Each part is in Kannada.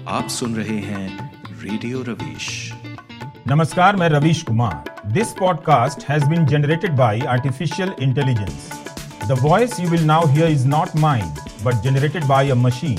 आप सुन रहे हैं रेडियो रवीश। नमस्कार, मैं Ravish Kumar. This podcast has been generated by artificial intelligence. The voice you will now hear is not mine but generated by a machine.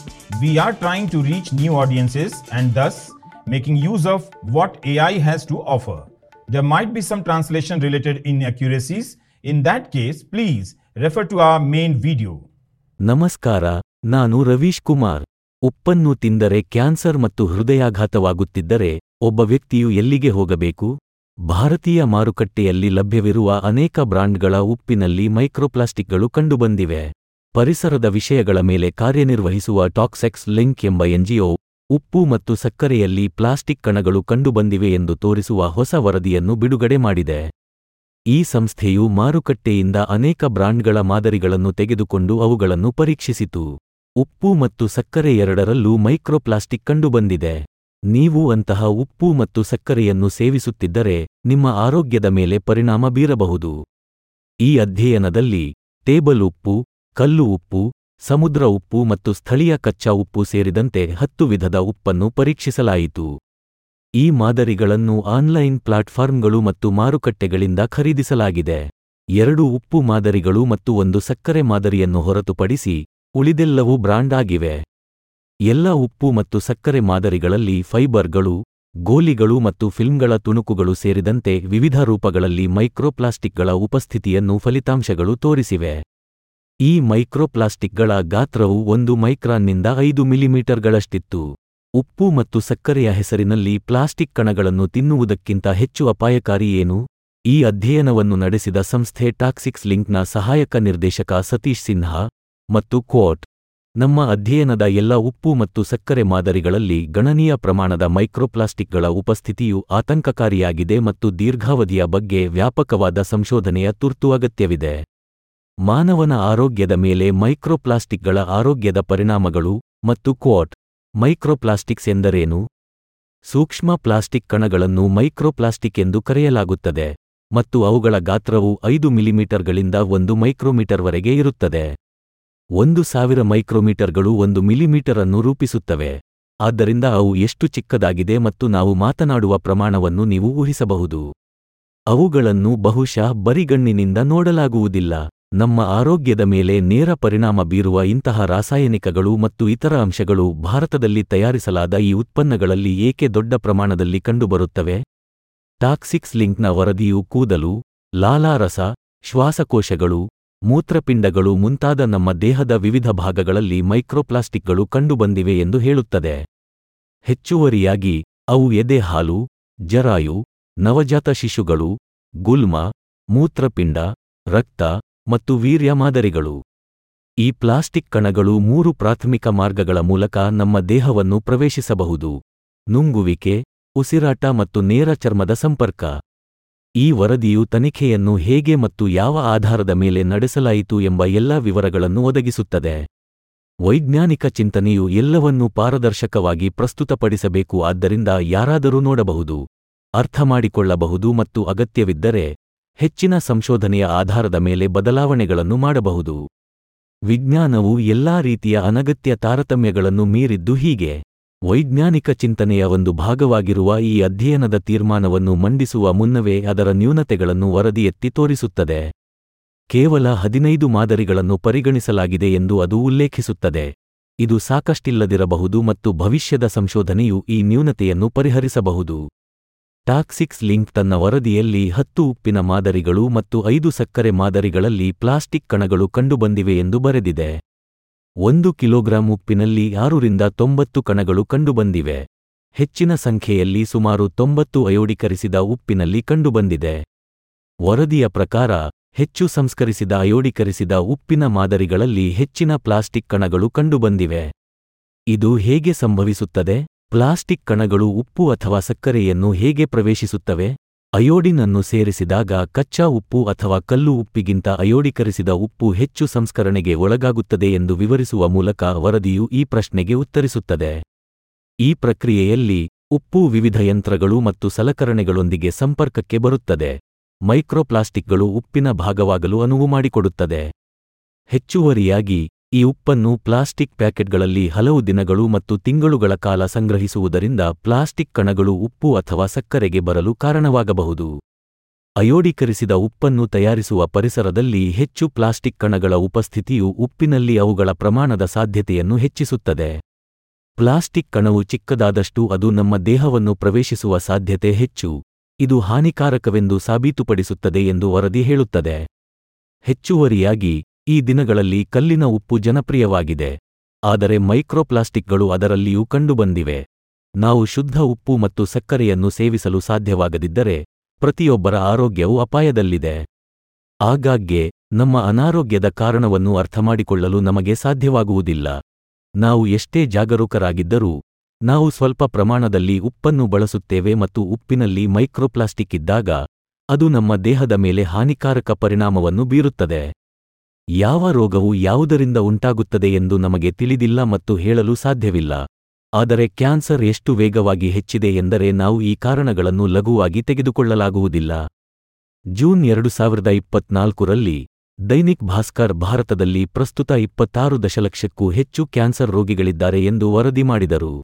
We are trying to reach new audiences and thus making use of what AI has to offer. There might be some translation related inaccuracies. In that case, please refer to our main video. ನಮಸ್ಕಾರ, ನಾನು ರವೀಶ್ ಕುಮಾರ್. ಉಪ್ಪನ್ನು ತಿಂದರೆ ಕ್ಯಾನ್ಸರ್ ಮತ್ತು ಹೃದಯಾಘಾತವಾಗುತ್ತಿದ್ದರೆ ಒಬ್ಬ ವ್ಯಕ್ತಿಯು ಎಲ್ಲಿಗೆ ಹೋಗಬೇಕು? ಭಾರತೀಯ ಮಾರುಕಟ್ಟೆಯಲ್ಲಿ ಲಭ್ಯವಿರುವ ಅನೇಕ ಬ್ರಾಂಡ್ಗಳ ಉಪ್ಪಿನಲ್ಲಿ ಮೈಕ್ರೋಪ್ಲಾಸ್ಟಿಕ್ಗಳು ಕಂಡುಬಂದಿವೆ. ಪರಿಸರದ ವಿಷಯಗಳ ಮೇಲೆ ಕಾರ್ಯನಿರ್ವಹಿಸುವ ಟಾಕ್ಸಿಕ್ಸ್ ಲಿಂಕ್ ಎಂಬ NGO ಉಪ್ಪು ಮತ್ತು ಸಕ್ಕರೆಯಲ್ಲಿ ಪ್ಲಾಸ್ಟಿಕ್ ಕಣಗಳು ಕಂಡುಬಂದಿವೆ ಎಂದು ತೋರಿಸುವ ಹೊಸ ವರದಿಯನ್ನು ಬಿಡುಗಡೆ ಮಾಡಿದೆ. ಈ ಸಂಸ್ಥೆಯು ಮಾರುಕಟ್ಟೆಯಿಂದ ಅನೇಕ ಬ್ರಾಂಡ್ಗಳ ಮಾದರಿಗಳನ್ನು ತೆಗೆದುಕೊಂಡು ಅವುಗಳನ್ನು ಪರೀಕ್ಷಿಸಿತು. ಉಪ್ಪು ಮತ್ತು ಸಕ್ಕರೆ ಎರಡರಲ್ಲೂ ಮೈಕ್ರೋಪ್ಲಾಸ್ಟಿಕ್ ಕಂಡುಬಂದಿದೆ. ನೀವು ಅಂತಹ ಉಪ್ಪು ಮತ್ತು ಸಕ್ಕರೆಯನ್ನು ಸೇವಿಸುತ್ತಿದ್ದರೆ ನಿಮ್ಮ ಆರೋಗ್ಯದ ಮೇಲೆ ಪರಿಣಾಮ ಬೀರಬಹುದು. ಈ ಅಧ್ಯಯನದಲ್ಲಿ ಟೇಬಲ್ ಉಪ್ಪು, ಕಲ್ಲು ಉಪ್ಪು, ಸಮುದ್ರ ಉಪ್ಪು ಮತ್ತು ಸ್ಥಳೀಯ ಕಚ್ಚಾ ಉಪ್ಪು ಸೇರಿದಂತೆ 10 ವಿಧದ ಉಪ್ಪನ್ನು ಪರೀಕ್ಷಿಸಲಾಯಿತು. ಈ ಮಾದರಿಗಳನ್ನು ಆನ್ಲೈನ್ ಪ್ಲಾಟ್ಫಾರ್ಮ್ಗಳು ಮತ್ತು ಮಾರುಕಟ್ಟೆಗಳಿಂದ ಖರೀದಿಸಲಾಗಿದೆ. 2 ಉಪ್ಪು ಮಾದರಿಗಳು ಮತ್ತು 1 ಸಕ್ಕರೆ ಮಾದರಿಯನ್ನು ಹೊರತುಪಡಿಸಿ ಉಳಿದೆಲ್ಲವೂ ಬ್ರಾಂಡ್ ಆಗಿವೆ. ಎಲ್ಲ ಉಪ್ಪು ಮತ್ತು ಸಕ್ಕರೆ ಮಾದರಿಗಳಲ್ಲಿ ಫೈಬರ್ಗಳು, ಗೋಲಿಗಳು ಮತ್ತು ಫಿಲ್ಮ್ಗಳ ತುಣುಕುಗಳು ಸೇರಿದಂತೆ ವಿವಿಧ ರೂಪಗಳಲ್ಲಿ ಮೈಕ್ರೋಪ್ಲಾಸ್ಟಿಕ್ಗಳ ಉಪಸ್ಥಿತಿಯನ್ನು ಫಲಿತಾಂಶಗಳು ತೋರಿಸಿವೆ. ಈ ಮೈಕ್ರೋಪ್ಲಾಸ್ಟಿಕ್ಗಳ ಗಾತ್ರವು 1 ಮೈಕ್ರಾನ್ನಿಂದ 5 ಮಿಲಿಮೀಟರ್ಗಳಷ್ಟಿತ್ತು. ಉಪ್ಪು ಮತ್ತು ಸಕ್ಕರೆಯ ಹೆಸರಿನಲ್ಲಿ ಪ್ಲಾಸ್ಟಿಕ್ ಕಣಗಳನ್ನು ತಿನ್ನುವುದಕ್ಕಿಂತ ಹೆಚ್ಚು ಅಪಾಯಕಾರಿ ಏನು? ಈ ಅಧ್ಯಯನವನ್ನು ನಡೆಸಿದ ಸಂಸ್ಥೆ ಟಾಕ್ಸಿಕ್ಸ್ ಲಿಂಕ್ನ ಸಹಾಯಕ ನಿರ್ದೇಶಕ ಸತೀಶ್ ಸಿನ್ಹಾ ಮತ್ತು ಕ್ವೋಟ್, ನಮ್ಮ ಅಧ್ಯಯನದ ಎಲ್ಲ ಉಪ್ಪು ಮತ್ತು ಸಕ್ಕರೆ ಮಾದರಿಗಳಲ್ಲಿ ಗಣನೀಯ ಪ್ರಮಾಣದ ಮೈಕ್ರೋಪ್ಲಾಸ್ಟಿಕ್ಗಳ ಉಪಸ್ಥಿತಿಯು ಆತಂಕಕಾರಿಯಾಗಿದೆ ಮತ್ತು ದೀರ್ಘಾವಧಿಯ ಬಗ್ಗೆ ವ್ಯಾಪಕವಾದ ಸಂಶೋಧನೆಯ ತುರ್ತು ಅಗತ್ಯವಿದೆ. ಮಾನವನ ಆರೋಗ್ಯದ ಮೇಲೆ ಮೈಕ್ರೋಪ್ಲಾಸ್ಟಿಕ್ಗಳ ಆರೋಗ್ಯದ ಪರಿಣಾಮಗಳು ಮತ್ತು ಕ್ವೋಟ್, ಮೈಕ್ರೋಪ್ಲಾಸ್ಟಿಕ್ಸ್ ಎಂದರೇನು? ಸೂಕ್ಷ್ಮ ಪ್ಲಾಸ್ಟಿಕ್ ಕಣಗಳನ್ನು ಮೈಕ್ರೋಪ್ಲಾಸ್ಟಿಕ್ ಎಂದು ಕರೆಯಲಾಗುತ್ತದೆ ಮತ್ತು ಅವುಗಳ ಗಾತ್ರವು 5 ಮಿಲಿಮೀಟರ್ಗಳಿಂದ 1 ಮೈಕ್ರೋಮೀಟರ್ವರೆಗೆ ಇರುತ್ತದೆ. 1000 ಮೈಕ್ರೋಮೀಟರ್ಗಳು 1 ಮಿಲಿಮೀಟರ್ ಅನ್ನು ರೂಪಿಸುತ್ತವೆ. ಆದ್ದರಿಂದ ಅವು ಎಷ್ಟು ಚಿಕ್ಕದಾಗಿದೆ ಮತ್ತು ನಾವು ಮಾತನಾಡುವ ಪ್ರಮಾಣವನ್ನು ನೀವು ಊಹಿಸಬಹುದು. ಅವುಗಳನ್ನು ಬಹುಶಃ ಬರಿಗಣ್ಣಿನಿಂದ ನೋಡಲಾಗುವುದಿಲ್ಲ. ನಮ್ಮ ಆರೋಗ್ಯದ ಮೇಲೆ ನೇರ ಪರಿಣಾಮ ಬೀರುವ ಇಂತಹ ರಾಸಾಯನಿಕಗಳು ಮತ್ತು ಇತರ ಅಂಶಗಳು ಭಾರತದಲ್ಲಿ ತಯಾರಿಸಲಾದ ಈ ಉತ್ಪನ್ನಗಳಲ್ಲಿ ಏಕೆ ದೊಡ್ಡ ಪ್ರಮಾಣದಲ್ಲಿ ಕಂಡುಬರುತ್ತವೆ? ಟಾಕ್ಸಿಕ್ಸ್ ಲಿಂಕ್ನ ವರದಿಯು ಕೂದಲು, ಲಾಲಾರಸ, ಶ್ವಾಸಕೋಶಗಳು, ಮೂತ್ರಪಿಂಡಗಳು ಮುಂತಾದ ನಮ್ಮ ದೇಹದ ವಿವಿಧ ಭಾಗಗಳಲ್ಲಿ ಮೈಕ್ರೋಪ್ಲಾಸ್ಟಿಕ್ಗಳು ಕಂಡುಬಂದಿವೆ ಎಂದು ಹೇಳುತ್ತದೆ. ಹೆಚ್ಚುವರಿಯಾಗಿ ಅವು ಎದೆ ಹಾಲು, ಜರಾಯು, ನವಜಾತ ಶಿಶುಗಳು, ಗುಲ್ಮ, ಮೂತ್ರಪಿಂಡ, ರಕ್ತ ಮತ್ತು ವೀರ್ಯ ಮಾದರಿಗಳು. ಈ ಪ್ಲಾಸ್ಟಿಕ್ ಕಣಗಳು 3 ಪ್ರಾಥಮಿಕ ಮಾರ್ಗಗಳ ಮೂಲಕ ನಮ್ಮ ದೇಹವನ್ನು ಪ್ರವೇಶಿಸಬಹುದು: ನುಂಗುವಿಕೆ, ಉಸಿರಾಟ ಮತ್ತು ನೇರ ಚರ್ಮದ ಸಂಪರ್ಕ. ಈ ವರದಿಯು ತನಿಖೆಯನ್ನು ಹೇಗೆ ಮತ್ತು ಯಾವ ಆಧಾರದ ಮೇಲೆ ನಡೆಸಲಾಯಿತು ಎಂಬ ಎಲ್ಲಾ ವಿವರಗಳನ್ನು ಒದಗಿಸುತ್ತದೆ. ವೈಜ್ಞಾನಿಕ ಚಿಂತನೆಯು ಎಲ್ಲವನ್ನೂ ಪಾರದರ್ಶಕವಾಗಿ ಪ್ರಸ್ತುತಪಡಿಸಬೇಕು, ಆದ್ದರಿಂದ ಯಾರಾದರೂ ನೋಡಬಹುದು, ಅರ್ಥಮಾಡಿಕೊಳ್ಳಬಹುದು ಮತ್ತು ಅಗತ್ಯವಿದ್ದರೆ ಹೆಚ್ಚಿನ ಸಂಶೋಧನೆಯ ಆಧಾರದ ಮೇಲೆ ಬದಲಾವಣೆಗಳನ್ನು ಮಾಡಬಹುದು. ವಿಜ್ಞಾನವು ಎಲ್ಲಾ ರೀತಿಯ ಅನಗತ್ಯ ತಾರತಮ್ಯಗಳನ್ನು ಮೀರಿದ್ದು ಹೀಗೆ. ವೈಜ್ಞಾನಿಕ ಚಿಂತನೆಯ ಒಂದು ಭಾಗವಾಗಿರುವ ಈ ಅಧ್ಯಯನದ ತೀರ್ಮಾನವನ್ನು ಮಂಡಿಸುವ ಮುನ್ನವೇ ಅದರ ನ್ಯೂನತೆಗಳನ್ನು ವರದಿ ಎತ್ತಿ ತೋರಿಸುತ್ತದೆ. ಕೇವಲ 15 ಮಾದರಿಗಳನ್ನು ಪರಿಗಣಿಸಲಾಗಿದೆ ಎಂದು ಅದು ಉಲ್ಲೇಖಿಸುತ್ತದೆ. ಇದು ಸಾಕಷ್ಟಿಲ್ಲದಿರಬಹುದು ಮತ್ತು ಭವಿಷ್ಯದ ಸಂಶೋಧನೆಯು ಈ ನ್ಯೂನತೆಯನ್ನು ಪರಿಹರಿಸಬಹುದು. ಟಾಕ್ಸಿಕ್ಸ್ ಲಿಂಕ್ ತನ್ನ ವರದಿಯಲ್ಲಿ 10 ಉಪ್ಪಿನ ಮಾದರಿಗಳು ಮತ್ತು 5 ಸಕ್ಕರೆ ಮಾದರಿಗಳಲ್ಲಿ ಪ್ಲಾಸ್ಟಿಕ್ ಕಣಗಳು ಕಂಡುಬಂದಿವೆ ಎಂದು ಬರೆದಿದೆ. 1 ಕಿಲೋಗ್ರಾಂ ಉಪ್ಪಿನಲ್ಲಿ 6 ರಿಂದ 90 ಕಣಗಳು ಕಂಡುಬಂದಿವೆ. ಹೆಚ್ಚಿನ ಸಂಖ್ಯೆಯಲ್ಲಿ ಸುಮಾರು 90 ಅಯೋಡೀಕರಿಸಿದ ಉಪ್ಪಿನಲ್ಲಿ ಕಂಡುಬಂದಿದೆ. ವರದಿಯ ಪ್ರಕಾರ ಹೆಚ್ಚು ಸಂಸ್ಕರಿಸಿದ ಅಯೋಡೀಕರಿಸಿದ ಉಪ್ಪಿನ ಮಾದರಿಗಳಲ್ಲಿ ಹೆಚ್ಚಿನ ಪ್ಲಾಸ್ಟಿಕ್ ಕಣಗಳು ಕಂಡುಬಂದಿವೆ. ಇದು ಹೇಗೆ ಸಂಭವಿಸುತ್ತದೆ? ಪ್ಲಾಸ್ಟಿಕ್ ಕಣಗಳು ಉಪ್ಪು ಅಥವಾ ಸಕ್ಕರೆಯನ್ನು ಹೇಗೆ ಪ್ರವೇಶಿಸುತ್ತವೆ? ಅಯೋಡಿನ್ ಅನ್ನು ಸೇರಿಸಿದಾಗ ಕಚ್ಚಾ ಉಪ್ಪು ಅಥವಾ ಕಲ್ಲು ಉಪ್ಪಿಗಿಂತ ಅಯೋಡೀಕರಿಸಿದ ಉಪ್ಪು ಹೆಚ್ಚು ಸಂಸ್ಕರಣೆಗೆ ಒಳಗಾಗುತ್ತದೆ ಎಂದು ವಿವರಿಸುವ ಮೂಲಕ ವರದಿಯು ಈ ಪ್ರಶ್ನೆಗೆ ಉತ್ತರಿಸುತ್ತದೆ. ಈ ಪ್ರಕ್ರಿಯೆಯಲ್ಲಿ ಉಪ್ಪು ವಿವಿಧ ಯಂತ್ರಗಳು ಮತ್ತು ಸಲಕರಣೆಗಳೊಂದಿಗೆ ಸಂಪರ್ಕಕ್ಕೆ ಬರುತ್ತದೆ. ಮೈಕ್ರೋಪ್ಲಾಸ್ಟಿಕ್ಗಳು ಉಪ್ಪಿನ ಭಾಗವಾಗಲು ಅನುವು ಮಾಡಿಕೊಡುತ್ತದೆ. ಹೆಚ್ಚುವರಿಯಾಗಿ ಈ ಉಪ್ಪನ್ನು ಪ್ಲಾಸ್ಟಿಕ್ ಪ್ಯಾಕೆಟ್ಗಳಲ್ಲಿ ಹಲವು ದಿನಗಳು ಮತ್ತು ತಿಂಗಳುಗಳ ಕಾಲ ಸಂಗ್ರಹಿಸುವುದರಿಂದ ಪ್ಲಾಸ್ಟಿಕ್ ಕಣಗಳು ಉಪ್ಪು ಅಥವಾ ಸಕ್ಕರೆಗೆ ಬರಲು ಕಾರಣವಾಗಬಹುದು. ಅಯೋಡೀಕರಿಸಿದ ಉಪ್ಪನ್ನು ತಯಾರಿಸುವ ಪರಿಸರದಲ್ಲಿ ಹೆಚ್ಚು ಪ್ಲಾಸ್ಟಿಕ್ ಕಣಗಳ ಉಪಸ್ಥಿತಿಯು ಉಪ್ಪಿನಲ್ಲಿ ಅವುಗಳ ಪ್ರಮಾಣದ ಸಾಧ್ಯತೆಯನ್ನು ಹೆಚ್ಚಿಸುತ್ತದೆ. ಪ್ಲಾಸ್ಟಿಕ್ ಕಣವು ಚಿಕ್ಕದಾದಷ್ಟು ಅದು ನಮ್ಮ ದೇಹವನ್ನು ಪ್ರವೇಶಿಸುವ ಸಾಧ್ಯತೆ ಹೆಚ್ಚು. ಇದು ಹಾನಿಕಾರಕವೆಂದು ಸಾಬೀತುಪಡಿಸುತ್ತದೆ ಎಂದು ವರದಿ ಹೇಳುತ್ತದೆ. ಹೆಚ್ಚುವರಿಯಾಗಿ, ಈ ದಿನಗಳಲ್ಲಿ ಕಲ್ಲಿನ ಉಪ್ಪು ಜನಪ್ರಿಯವಾಗಿದೆ, ಆದರೆ ಮೈಕ್ರೋಪ್ಲಾಸ್ಟಿಕ್ಗಳು ಅದರಲ್ಲಿಯೂ ಕಂಡುಬಂದಿವೆ. ನಾವು ಶುದ್ಧ ಉಪ್ಪು ಮತ್ತು ಸಕ್ಕರೆಯನ್ನು ಸೇವಿಸಲು ಸಾಧ್ಯವಾಗದಿದ್ದರೆ ಪ್ರತಿಯೊಬ್ಬರ ಆರೋಗ್ಯವು ಅಪಾಯದಲ್ಲಿದೆ. ಆಗಾಗ್ಗೆ ನಮ್ಮ ಅನಾರೋಗ್ಯದ ಕಾರಣವನ್ನು ಅರ್ಥಮಾಡಿಕೊಳ್ಳಲು ನಮಗೆ ಸಾಧ್ಯವಾಗುವುದಿಲ್ಲ. ನಾವು ಎಷ್ಟೇ ಜಾಗರೂಕರಾಗಿದ್ದರೂ ನಾವು ಸ್ವಲ್ಪ ಪ್ರಮಾಣದಲ್ಲಿ ಉಪ್ಪನ್ನು ಬಳಸುತ್ತೇವೆ ಮತ್ತು ಉಪ್ಪಿನಲ್ಲಿ ಮೈಕ್ರೋಪ್ಲಾಸ್ಟಿಕ್ ಇದ್ದಾಗ ಅದು ನಮ್ಮ ದೇಹದ ಮೇಲೆ ಹಾನಿಕಾರಕ ಪರಿಣಾಮವನ್ನು ಬೀರುತ್ತದೆ. ಯಾವ ರೋಗವು ಯಾವುದರಿಂದ ಉಂಟಾಗುತ್ತದೆ ಎಂದು ನಮಗೆ ತಿಳಿದಿಲ್ಲ ಮತ್ತು ಹೇಳಲು ಸಾಧ್ಯವಿಲ್ಲ. ಆದರೆ ಕ್ಯಾನ್ಸರ್ ಎಷ್ಟು ವೇಗವಾಗಿ ಹೆಚ್ಚಿದೆ ಎಂದರೆ ನಾವು ಈ ಕಾರಣಗಳನ್ನು ಲಘುವಾಗಿ ತೆಗೆದುಕೊಳ್ಳಲಾಗುವುದಿಲ್ಲ. ಜೂನ್ 2024ರಲ್ಲಿ ದೈನಿಕ್ ಭಾಸ್ಕರ್ ಭಾರತದಲ್ಲಿ ಪ್ರಸ್ತುತ 26 ದಶಲಕ್ಷಕ್ಕೂ ಹೆಚ್ಚು ಕ್ಯಾನ್ಸರ್ ರೋಗಿಗಳಿದ್ದಾರೆ ಎಂದು ವರದಿ ಮಾಡಿದರು.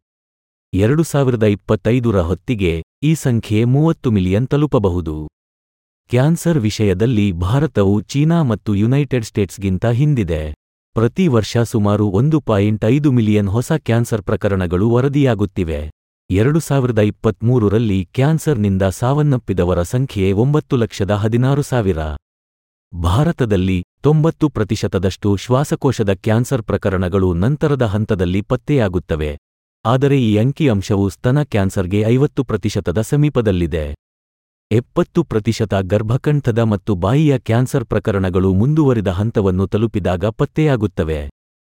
2025ರ ಹೊತ್ತಿಗೆ ಈ ಸಂಖ್ಯೆ 30 ಮಿಲಿಯನ್ ತಲುಪಬಹುದು. ಕ್ಯಾನ್ಸರ್ ವಿಷಯದಲ್ಲಿ ಭಾರತವು ಚೀನಾ ಮತ್ತು ಯುನೈಟೆಡ್ ಸ್ಟೇಟ್ಸ್ಗಿಂತ ಹಿಂದಿದೆ. ಪ್ರತಿ ವರ್ಷ ಸುಮಾರು 1.5 ಮಿಲಿಯನ್ ಹೊಸ ಕ್ಯಾನ್ಸರ್ ಪ್ರಕರಣಗಳು ವರದಿಯಾಗುತ್ತಿವೆ. 2023ರಲ್ಲಿ ಕ್ಯಾನ್ಸರ್ನಿಂದ ಸಾವನ್ನಪ್ಪಿದವರ ಸಂಖ್ಯೆ 9,16,000. ಭಾರತದಲ್ಲಿ 90% ಶ್ವಾಸಕೋಶದ ಕ್ಯಾನ್ಸರ್ ಪ್ರಕರಣಗಳು ನಂತರದ ಹಂತದಲ್ಲಿ ಪತ್ತೆಯಾಗುತ್ತವೆ, ಆದರೆ ಈ ಅಂಕಿಅಂಶವು ಸ್ತನ ಕ್ಯಾನ್ಸರ್ಗೆ 50% ಸಮೀಪದಲ್ಲಿದೆ. 70% ಗರ್ಭಕಂಠದ ಮತ್ತು ಬಾಯಿಯ ಕ್ಯಾನ್ಸರ್ ಪ್ರಕರಣಗಳು ಮುಂದುವರಿದ ಹಂತವನ್ನು ತಲುಪಿದಾಗ ಪತ್ತೆಯಾಗುತ್ತವೆ.